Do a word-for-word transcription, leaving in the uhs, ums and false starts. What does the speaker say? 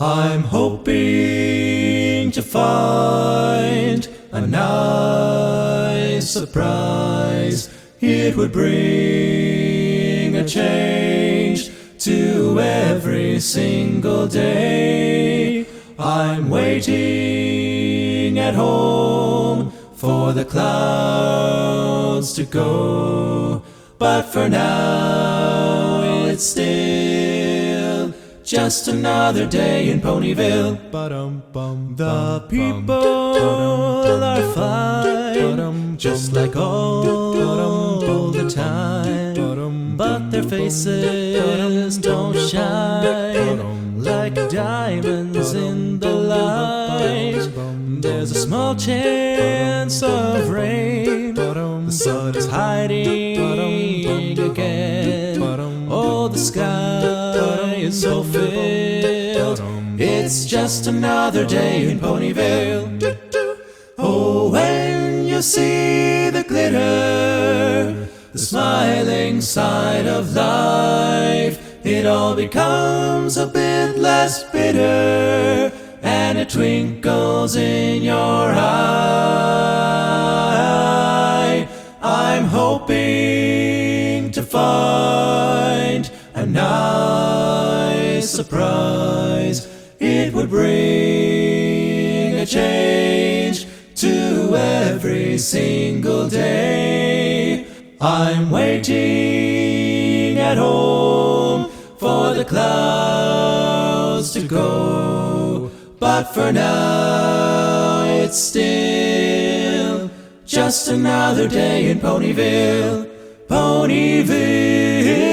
I'm hoping to find a nice surprise. It would bring a change to every single day. I'm waiting at home for the clouds to go, but for now it's still just another day in Ponyville. The people are fine, just like all the time, but their faces don't shine like diamonds in the light. There's a small chance of rain, the sun is hiding again. Oh, the sky is so filled, it's just another day in Ponyville. Oh, when you see the glitter, the smiling side of life, it all becomes a bit less bitter, and it twinkles in your eye. I'm hoping to find a nice surprise. It would bring a change to every single day. I'm waiting at home for the clouds to go, but for now it's still just another day in Ponyville. Ponyville.